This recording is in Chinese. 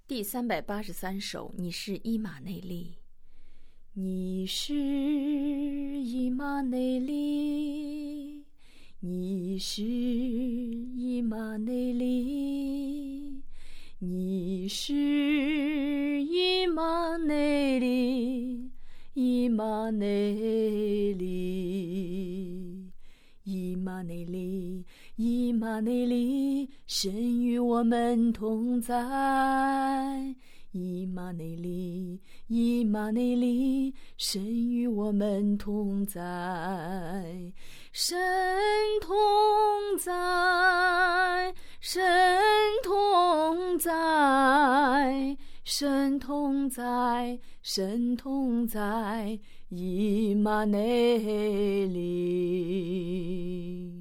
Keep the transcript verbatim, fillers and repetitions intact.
第三百八十三首，你是伊玛内利。你是伊玛内利，你是伊玛内利，你是伊玛内利，伊玛内利，伊玛内利，伊玛内利，神与我们同在。伊玛内利，伊玛内利，神与我们同在。神同在，神同在，神同在，神同在，伊玛内利。